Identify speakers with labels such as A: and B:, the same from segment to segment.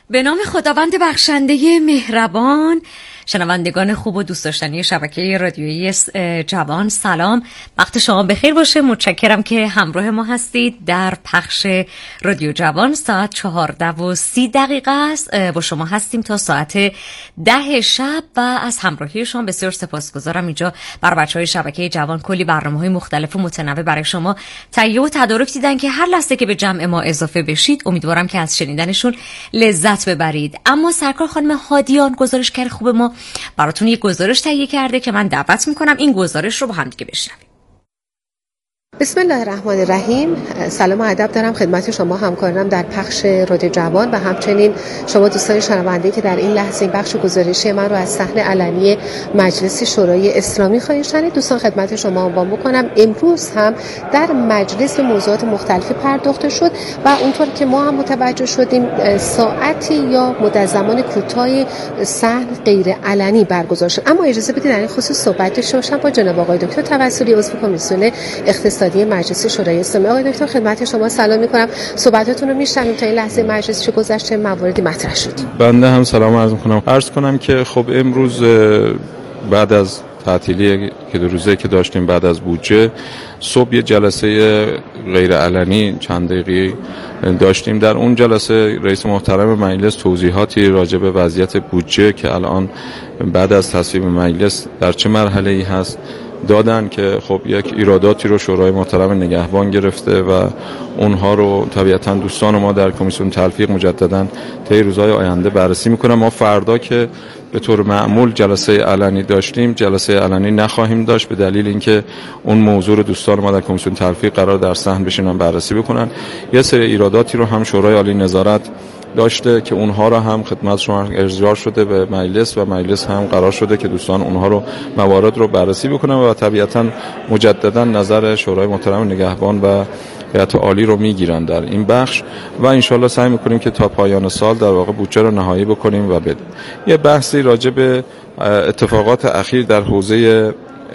A: به نام خداوند بخشنده مهربان. شنوندگان خوب و دوست داشتنی شبکه رادیویی جوان، سلام، وقت شما بخیر باشه. متشکرم که همراه ما هستید. در پخش رادیو جوان ساعت 14:30 است. با شما هستیم تا ساعت 10 شب و از همراهی شما بسیار سپاسگزارم. اینجا برای بچهای شبکه جوان کلی برنامه‌های مختلف و متنوع برای شما تهیه و تدارک دیدن که هر لحظه که به جمع ما اضافه بشید امیدوارم که از شنیدنشون لذت ببرید. اما سرکار خانم هادیان، گزارشگر خوب ما، براتون یک گزارش تهیه کرده که من دعوت میکنم این گزارش رو با هم دیگه بشنویم.
B: بسم الله الرحمن الرحیم. سلام و ادب دارم خدمت شما همکارانم در پخش رادیو جوان و همچنین شما دوستان شنونده که در این لحظه این بخش گزارشی من رو از صحن علنی مجلس شورای اسلامی خواهید شنید. دوستان خدمت شما عنوان بکنم امروز هم در مجلس موضوعات مختلفی پرداخته شد و اونطور که ما هم متوجه شدیم ساعتی یا مدت زمان کوتاهی صحن غیر علنی برگزار شد. اما اجازه بدید در این خصوص صحبت داشته باشم با جناب آقای دکتر توسلی، عضو کمیسیون اقتصادی مجلس شورای اسلامی. آقای دکتر خدمت شما سلام می‌کنم. صحبتاتون رو می‌شنویم. تا این لحظه مجلس چه گذشته مواردی مطرح شد؟
C: بنده هم سلام عرض کنم که خب امروز بعد از تعطیلی که دو روزه که داشتیم بعد از بودجه، صبح یه جلسه غیر علنی چند دقیقه‌ای داشتیم. در اون جلسه رئیس محترم مجلس توضیحاتی راجع به وضعیت بودجه که الان بعد از تصویب مجلس در چه مرحله‌ای هست دادن که خب یک ایراداتی رو شورای محترم نگهبان گرفته و اونها رو طبیعتاً دوستان ما در کمیسیون تلفیق مجدداً طی روزهای آینده بررسی میکنن. ما فردا که به طور معمول جلسه علنی داشتیم، جلسه علنی نخواهیم داشت به دلیل اینکه اون موضوع رو دوستان ما در کمیسیون تلفیق قرار در صحن بشینن بررسی بکنن. یه سری ایراداتی رو هم شورای عالی نظارت داشته که اونها رو هم خدمت شما ارجاع شده به مجلس و مجلس هم قرار شده که دوستان اونها رو موارد رو بررسی بکنن و طبیعتاً مجددا نظر شورای محترم نگهبان و هیئت عالی رو میگیرن در این بخش و انشالله سعی میکنیم که تا پایان سال در واقع بودجه رو نهایی بکنیم و بدیم. یه بحثی راجع به اتفاقات اخیر در حوزه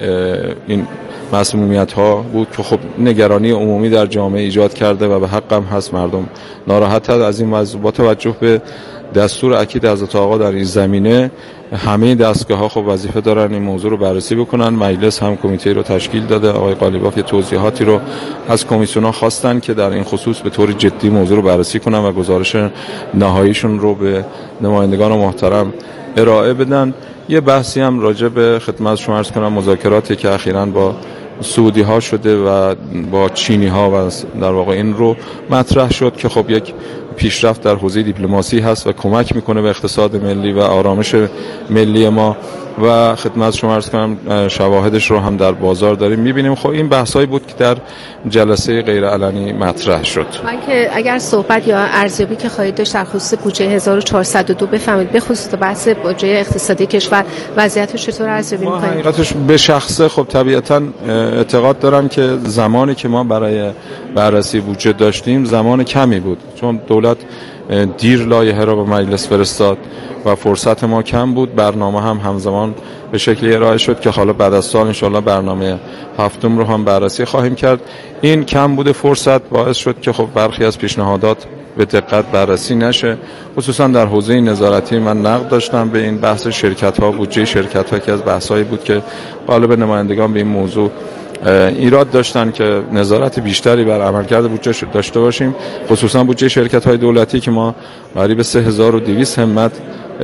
C: این مسمومیت ها بود که خب نگرانی عمومی در جامعه ایجاد کرده و به حق هم هست مردم ناراحت از این موضوع. با توجه به دستور اکید حضرت آقا در این زمینه همه دستگاه‌ها خب وظیفه دارن این موضوع رو بررسی بکنن. مجلس هم کمیته رو تشکیل داده. آقای قالیباف یه توضیحاتی رو از کمیسیون‌ها خواستن که در این خصوص به طور جدی موضوع رو بررسی کنن و گزارش نهاییشون رو به نمایندگان محترم ارائه بدن. یه بحثی هم راجع به خدمت شما عرض کنم مذاکراتی که اخیراً با سعودی ها شده و با چینی ها و در واقع این رو مطرح شد که خب یک پیشرفت در حوزه دیپلماسی هست و کمک میکنه به اقتصاد ملی و آرامش ملی ما و خدمت شما عرض کنم شواهدش رو هم در بازار داریم میبینیم. خب این بحثایی بود که در جلسه غیر علنی مطرح شد.
B: من که اگر صحبت یا ارزیابی که خواهید داشت در خصوص بودجه 1402 بفهمید، به خصوص بحث بودجه اقتصادی کشور وضعیتش چطور ارزیابی می‌کنید؟
C: حقیقتش به شخصه خب طبیعتاً اعتقاد دارم که زمانی که ما برای بررسی بودجه داشتیم زمان کمی بود، چون دولت دیر لایحه را به مجلس فرستاد و فرصت ما کم بود. برنامه هم همزمان به شکلی ارائه شد که حالا بعد از سال انشالله برنامه هفتم رو هم بررسی خواهیم کرد. این کم بود فرصت باعث شد که خب برخی از پیشنهادات به دقت بررسی نشه. خصوصا در حوزه نظارتی من نقد داشتم به این بحث شرکت‌ها، بودجه شرکت‌ها که از بحث‌های بود که غالب نمایندگان به این موضوع ایراد داشتن که نظارت بیشتری بر عملکرد بودجه داشته باشیم، خصوصا بودجه شرکت‌های دولتی که ما قریب 3200 همت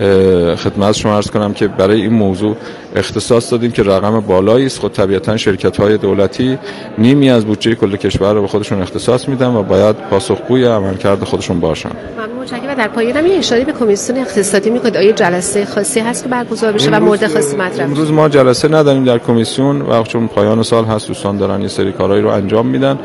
C: خدمت شما عرض کنم که برای این موضوع اختصاص دادیم که رقم بالایی است. خود طبیعتاً شرکت‌های دولتی نیمی از بودجه کل کشور رو به خودشون اختصاص میدن و باید پاسخگوی عملکرد خودشون باشن.
B: ممنون. متشکرم. در پایان هم اشاره به کمیسیون اقتصادی می‌کنید. آیا جلسه خاصی هست که برگزار بشه و مورد خاصی مطرح؟
C: امروز ما جلسه نداریم در کمیسیون و چون پایان سال هست دوستان دارن یه سری کارهایی رو انجام میدن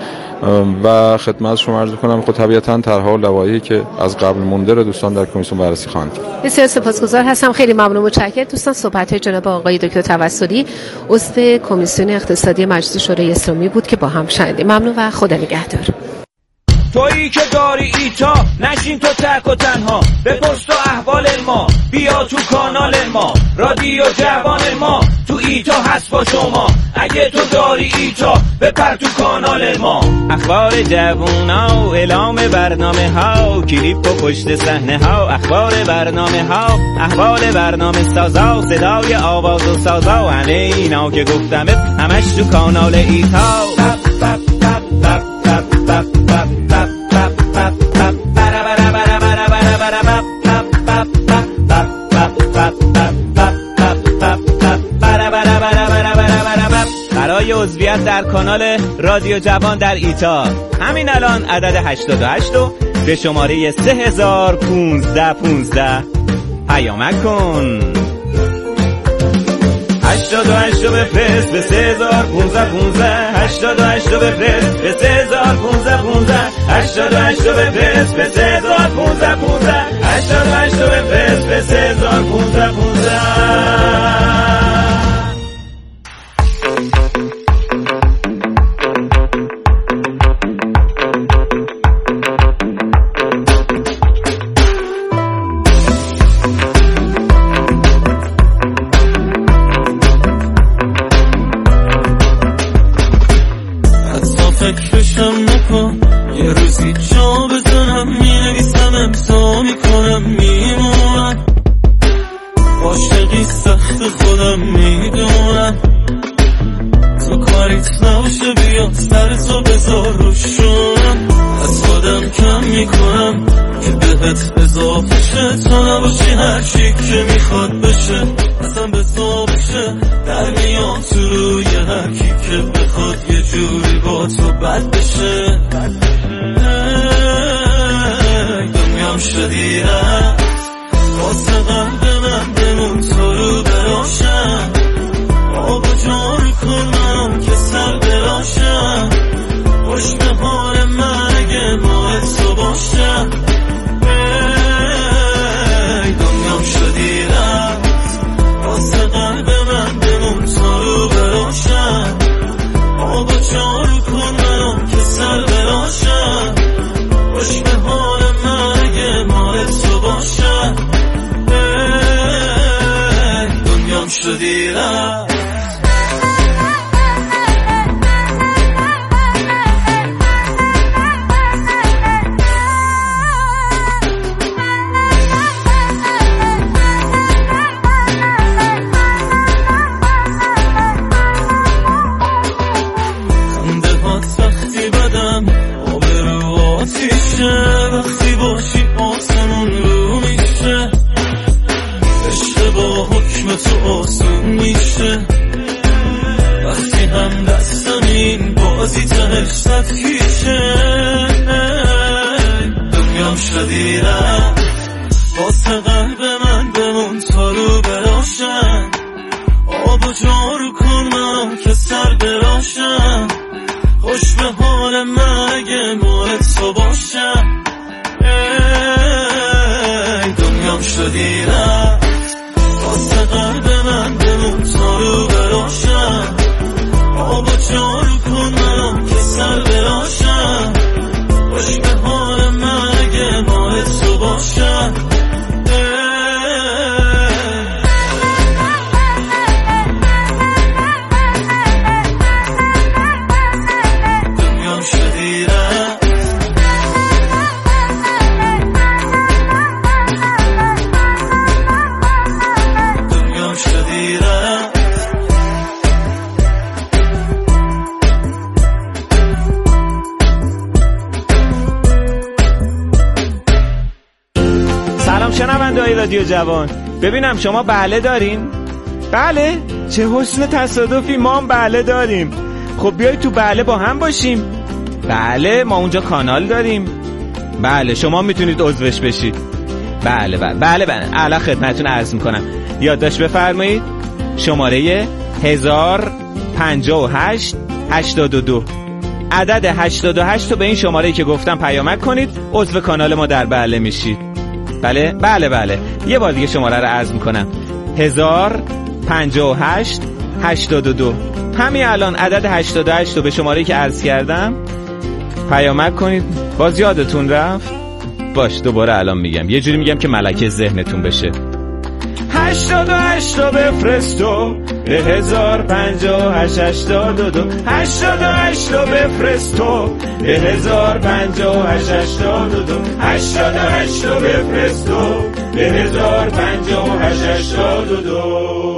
C: و خدمت شما عرض کنم خب طبیعتاً طرح‌ها و لوایحی که از قبل مونده رو دوستان در کمیسیون بررسی خواهند کرد.
B: بسیار سپاسگزار هستم. خیلی ممنون. متشکرم. دوستان صحبت‌های جناب آقای دکتر توسلی عضو کمیسیون اقتصادی مجلس شورای اسلامی بود که با هم شنیدیم. ممنون و خدا نگهدار.
D: تویی که داری ایتا نشین تو تک و تنها، بپرس تو احوال ما، بیا تو کانال ما، رادیو جوان ما تو ایتا هست با شما. اگه تو داری ایتا بپر تو کانال ما.
E: اخبار جوونا و اعلام برنامه ها، کلیپ و پشت صحنه ها، اخبار برنامه ها، احوال برنامه سازا، صدای آواز و سازا، همه اینا که گفتم همش تو کانال ایتا. برای عضویت در کانال رادیو جوان در ایتا همین الان عدد 88 رو به شماره 3015 پیامک کن. 88 رو بفرست به 3015 88 رو بفرست به 3015 88 رو بفرست به 3015 88 رو بفرست به 3015.
F: فکرشم نکن یه روزی جا بزنم، می‌نویسم امضا میکنم میمونم، عاشقی سخت خودم میدونم، تو کاریت نباشه بیا سرتو بذار روشونم، از خودم کم میکنم که بهت اضافه شه، تو نباشی هرچی که میخواد بشه اصلا بزا بشه، در میام تو روی هرکی که بخواد یه جوری با تو بد بشه. دنیام شدی رفت واسه قلب من، بمون تو رو براشم، آب جارو کن منم که سر براشم، خوش به حال من اگه ماه تو باشم. دنیام شدی رفت واسه قلب من، بمون تو رو براشم، آب جارو کن منم که سر براشم، خوش به حال من اگه ماه تو باشم. دنیام شدی رفت. وقتی باشی آسمون رو میشه، عشق با حکم تو آسون میشه، وقتی هم دستم این بازی تهش صد کیشه. دنیام شدی رفت واسه قلب من، بمون تا رو براشم، آب و جارو کن منم که سر براشم، خوش به حال من اگه ماه تو باشم. دنیام شدی رفت واسه قلب من، بمون تا رو براشم، آب و جارو کن منم که سر براشم، خوش به حال من اگه ماه تو باشم.
E: شنونده‌های رادیو جوان، ببینم شما بله دارین؟ بله؟ چه حسن تصادفی، ما هم بله داریم. خب بیایید تو بله با هم باشیم. بله، ما اونجا کانال داریم. بله، شما میتونید عضوش بشید. بله الان خدمتتون عرض میکنم. یادداشت بفرمایید. شماره 1058 82 عدد 88 رو به این شماره‌ای که گفتم پیامک کنید، عضو کانال ما در بله میشید. بله یه بار دیگه شماره رو عرض میکنم. 1058 82. همین الان عدد 88 رو به شماره‌ای که عرض کردم پیامک کنید. باز یادتون رفت؟ باش دوباره الان میگم، یه جوری میگم که ملکه ذهنتون بشه. 88 رو بفرستو به 105882 88 رو بفرستو به 105882 88 رو بفرستو به 105882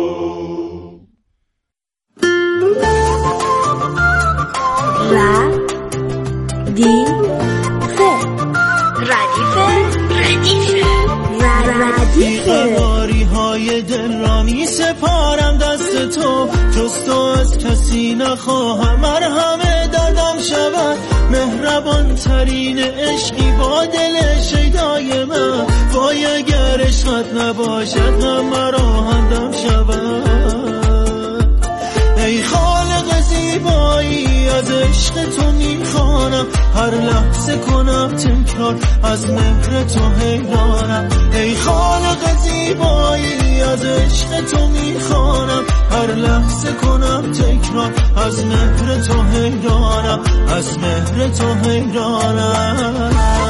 F: بیقراری های دل را می سپارم دست تو، جز تو از کسی نخواهم مرهم دردم شود. مهربان ترین عشقی با دل شیدای من، وای اگر عشقت نباشد هم مرا همدم شود. ای خالق زیبایی از عشق تو میخوانم، هر لحظه کنم تکرار از مهر تو حیرانم. ای خالق زیبایی از عشق تو میخوانم، هر لحظه کنم تکرار از مهر تو حیرانم، از مهر تو حیرانم.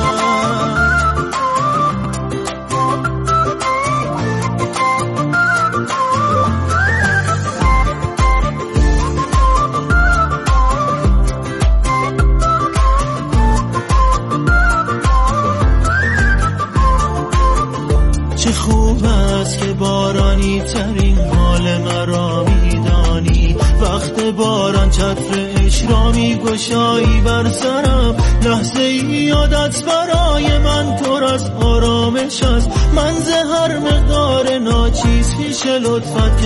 F: چه خوب است که بارانی ترین حال مرا میدانی، وقت باران چتر عشق را میگشایی بر سرم. لحظه یادت برای من پر از آرامش است، من ز هر مقدار ناچیز پیش لطفت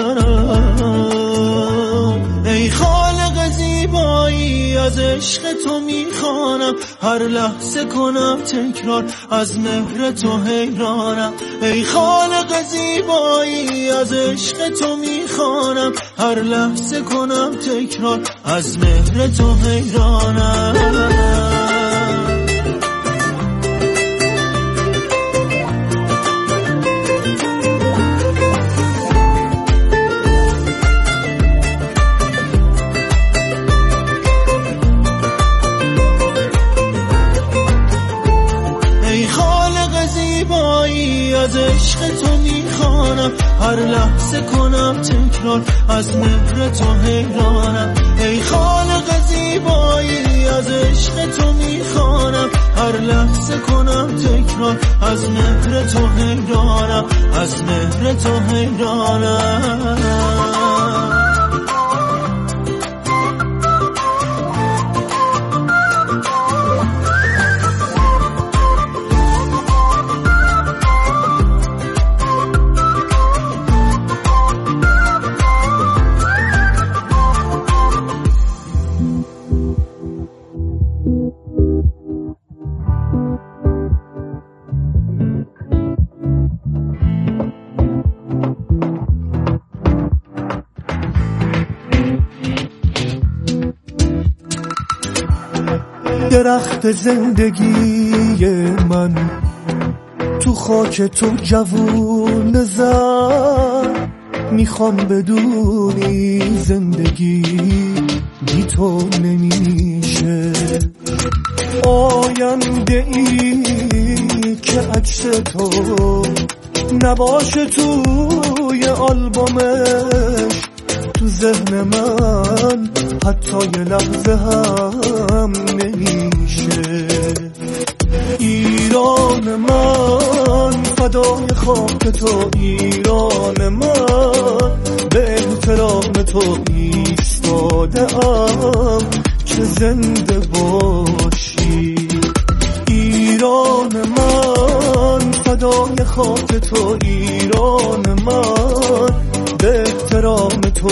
F: کمترم. ای خالق زیبایی از عشق تو میخوانم، هر لحظه کنم تکرار از مهر تو حیرانم. ای خالق زیبایی از عشق تو میخوانم، هر لحظه کنم تکرار از مهر تو حیرانم. از عشق تو میخوانم، هر لحظه کنم تکرار از مهر تو حیرانم. ای خالق زیبایی از عشق تو میخوانم، هر لحظه کنم تکرار از مهر تو حیرانم، از مهر تو حیرانم. درخت زندگی من تو خاک تو جوون زد، میخوام بدونی زندگی بی تو نمیشه. آینده ای که عکس تو نباشه توی آلبومش، تو ذهن من حتی یه لحظه هم نمیشه. ایران من فدای خاک تو، ایران من به احترام تو ایستاده‌ام که زنده باشی. ایران من فدای خاک تو، ایران من به احترام تو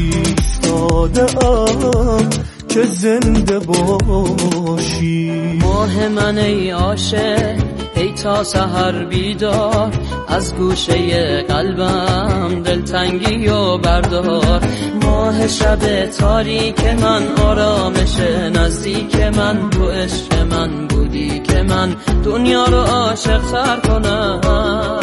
F: ایستاده‌ام که زنده باشی.
G: ماه من ای عاشق، ای تا سحر بیدار، از گوشه قلبم دلتنگی و بردار. ماه شب تاریک من، آرامش نزدیک من، تو عشق من بودی که من دنیا رو عاشق تر کنم.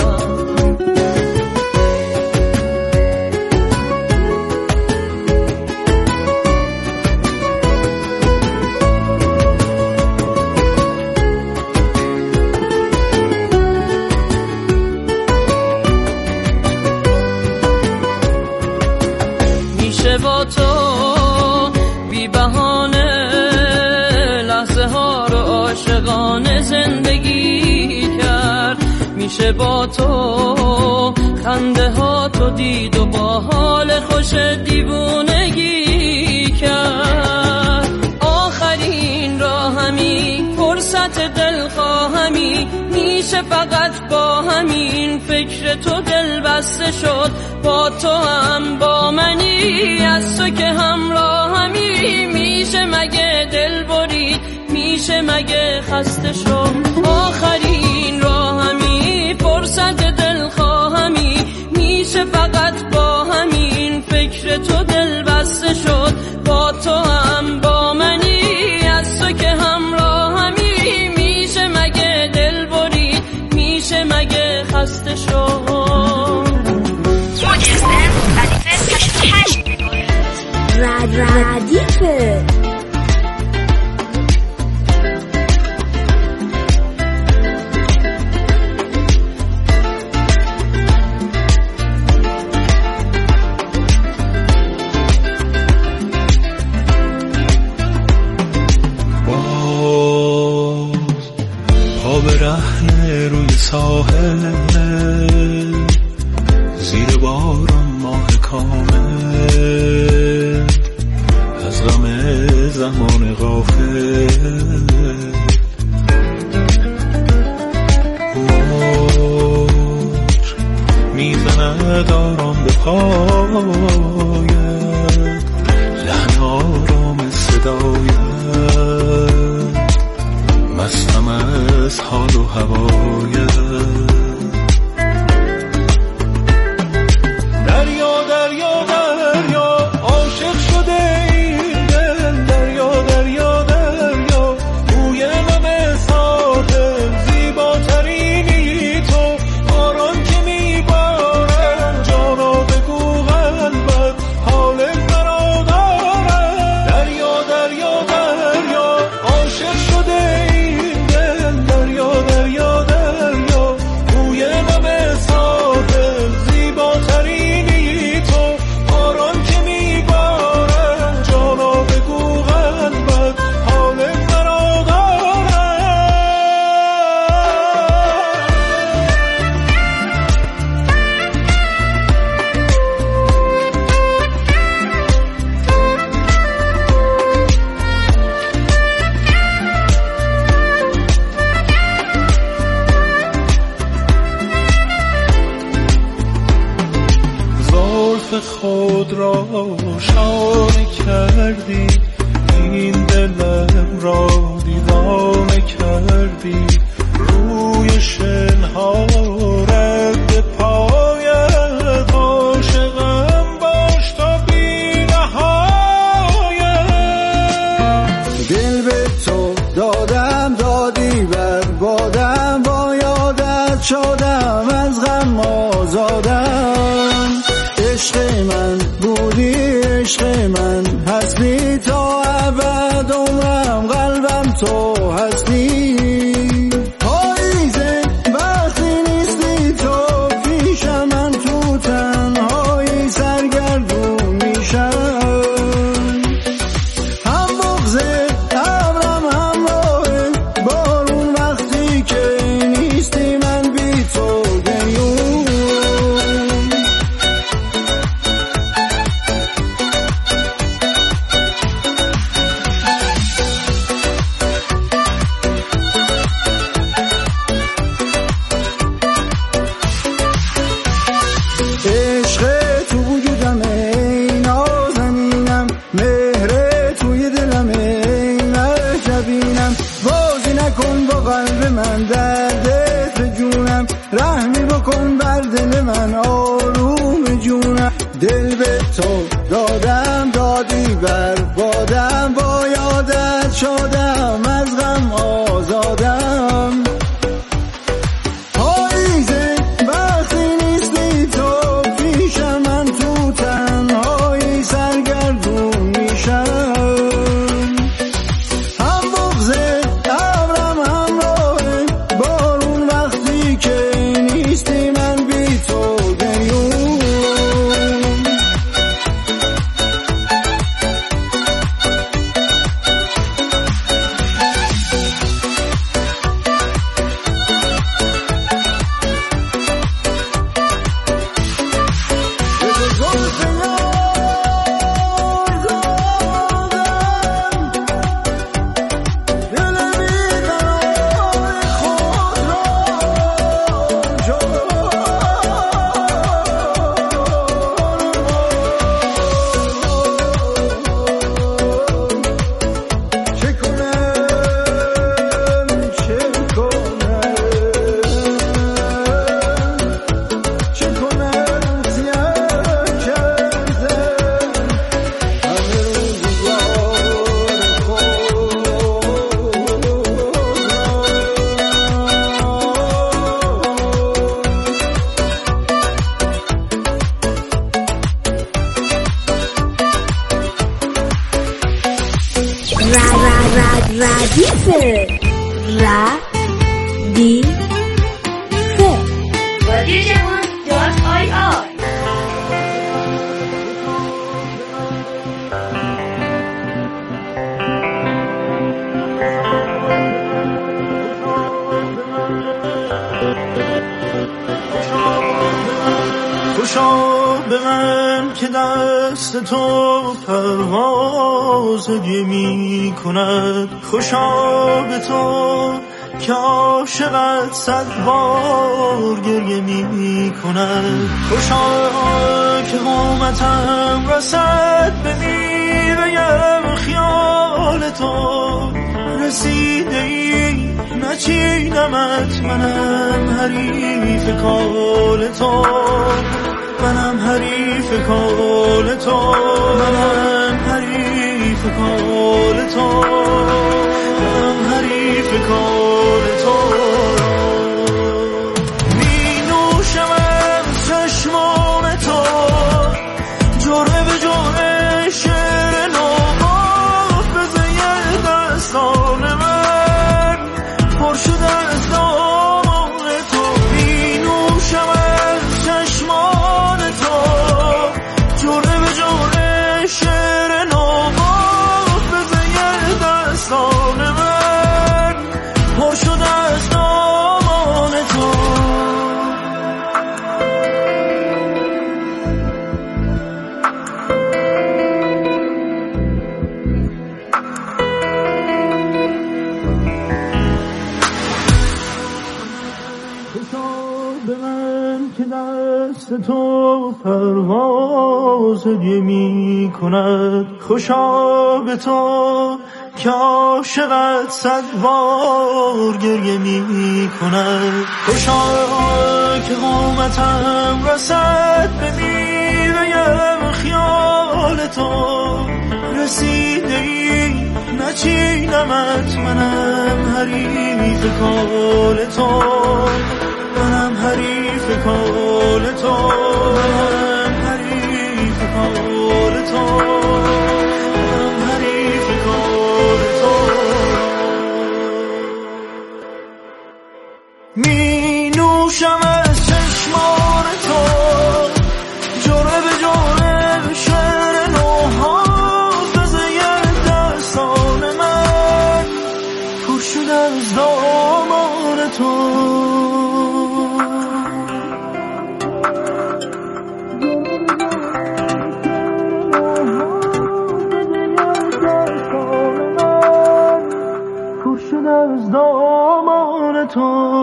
G: میشه با تو خنده ها تو دید و با حال خوش دیوونگی کرد. آخرین راهمی فرصت دلخواهمی میشه فقط با همین فکر تو دل بسته شد. با تو هم با منی از تو که همراهمی میشه مگه دل برید میشه مگه خسته شد. آخرین راهمی فرصت دلخواهمی میشه فقط با همین فکر تو دل بسته شد. با تو هم با منی از تو که همراهمی میشه مگه دل برید میشه مگه خسته شد.
H: ردیفه
F: برهنه روی ساحل زیر باران ماه کامل از غم زمان غافل موج میزند آرام به پایت لحن آرام صدایت مستم از حال و هوایت. دریا دریا دریا عاشق شده این دل. دریا دریا دریا بوی نم ساحل زیباترینی تو. باران که میبارد جانا بگو قلبت حال مرا دارد. دریا دریا دریا عاشق شده خود را شانه کردی این دلم را دیوانه کردی. روی شنها رد پایت عاشقم باش تا بی نهایت.
I: دل به تو دادم دادی بربادم با یادت شدم از غم آزادم. عشق من بودی عشق من هستی تا ابد عمرم قلبم تو هستی. پاییزه وقتی نیستی تو پیشم من تو تنهایی سرگردون میشم. هم بغضه ابرم همراه بارون وقتی که نیستی من بی تو گریون
H: ردیفه رادیو جوان .ir
F: خوشا به من که دست تو پرواز می کند، خوشا به تو که عاشقت 100 بار گریه می کند، خوشا که قامتم رسد به میوه خیال تو، رسیده ای نچیدمت، منم حریف کال تو، منم حریف کال تو، منم حریف کال تو، منم حریف کال تو. می نوشم از چشمان تو جرعه به جرعه شعر نو، حافظه دستان من پر شده از دامان تو. می نوشم از چشمان تو جرعه به جرعه شعر نو، حافظه دستان من پر شده از دامان تو. به من که دست تو پرواز می کند، خوشا به تو که عاشقت 100 بار گریه می کند، خوشا که قامتم رسد به میوه خیال تو، رسیده ای نچیدمت، منم حریف کال تو، منم حریف کال تو، منم حریف کال تو، منم حریف کال تو. می نوشم از چشمان تو جرعه به جرعه شعر نو، حافظه دستان من پر شده از دامان تو. از دامان تو.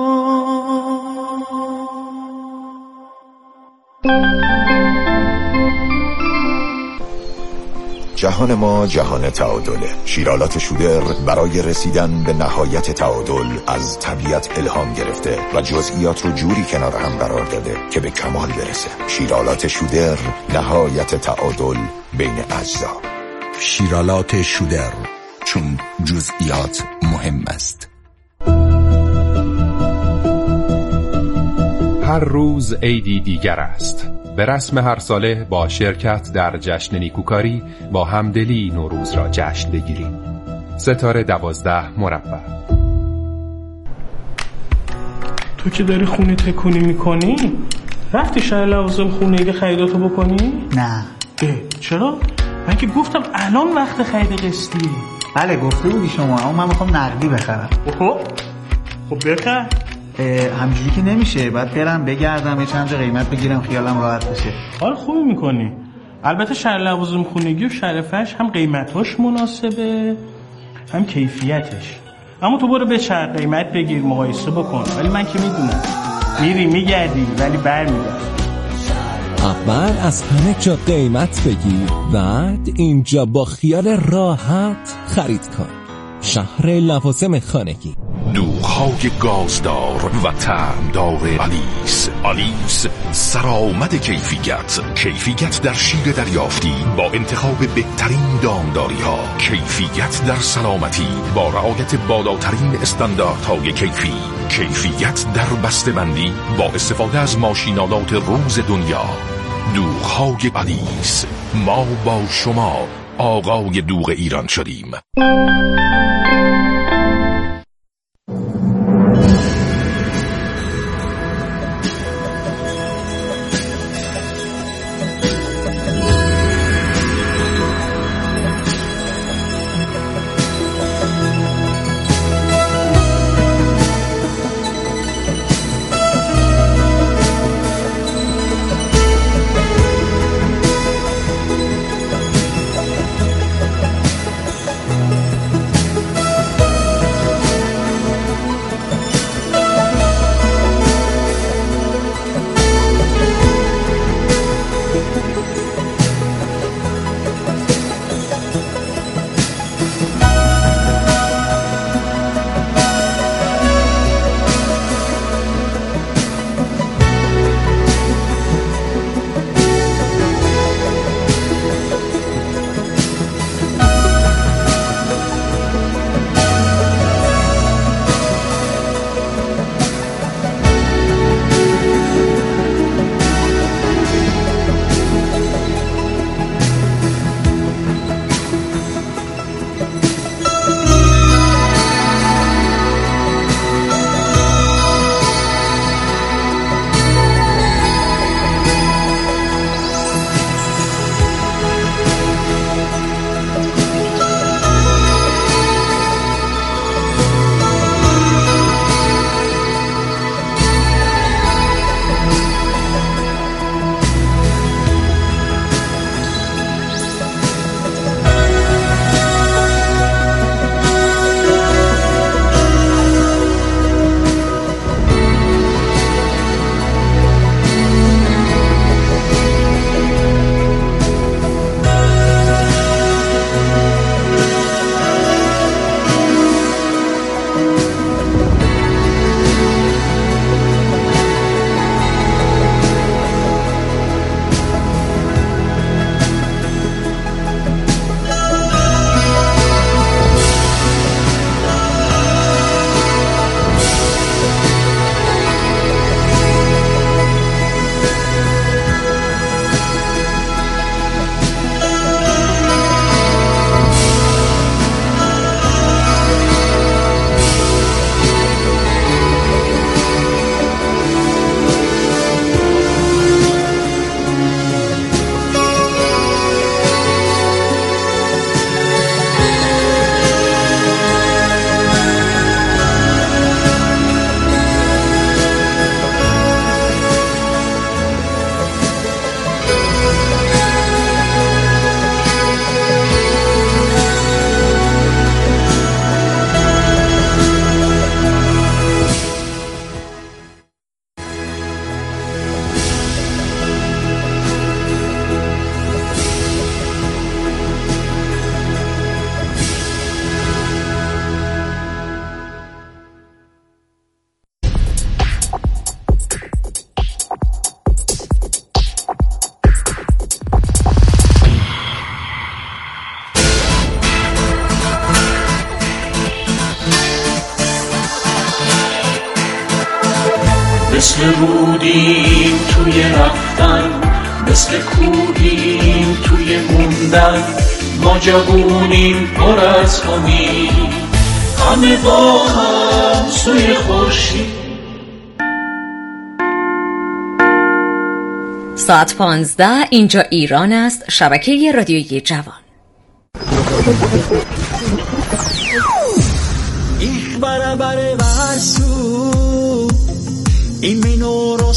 J: جهان ما جهان تعادله. شیرالات شودر برای رسیدن به نهایت تعادل از طبیعت الهام گرفته و جزئیات رو جوری کنار هم قرار داده که به کمال برسه. شیرالات شودر، نهایت تعادل بین اجزا.
K: شیرالات شودر، چون جزئیات مهم است.
L: هر روز عیدی دیگر است. به رسم هر ساله با شرکت در جشن نیکوکاری با همدلی نوروز را جشن بگیریم. ستاره 12 مربع.
M: تو که داری خونه تکونی میکنی؟ رفتی شهر لوازم خونگی خریداتو بکنی؟
N: نه.
M: چرا؟ من که گفتم الان وقت خرید قسطیه.
N: بله گفته بودی شما، اما من میخوام نقدی بخرم.
M: خب بخر.
N: همجوری که نمیشه، باید برم بگردم یه چند جا قیمت بگیرم خیالم راحت بشه.
M: آره خوبی میکنی. البته شهر لوازم خونگی و شهر فرش هم قیمتاش مناسبه هم کیفیتش، اما تو برو بچرخ قیمت بگیر مقایسه بکن. ولی من که میدونم میری میگردی ولی برمیگردی.
O: اول از همه جا قیمت بگیر، بعد اینجا با خیال راحت خرید کن. شهر لوازم خانگی.
P: دوغ‌های گازدار و طعمدار آلیس سرآمد کیفیت در شیر دریافتی با انتخاب بهترین دامداری‌ها، کیفیت در سلامتی با رعایت بالاترین استانداردهای کیفیت در بسته‌بندی با استفاده از ماشین‌آلات روز دنیا. دوغ‌های آلیس، ما با شما آقای دوغ ایران شدیم.
F: رودیم توی رفتن، مثل کودیم توی موندن، ما جوونیم پر از امید، همه با هم سوی خورشید.
A: ساعت 15 اینجا ایران است، شبکه رادیویی جوان.
I: Ich bara bare vasu in minoro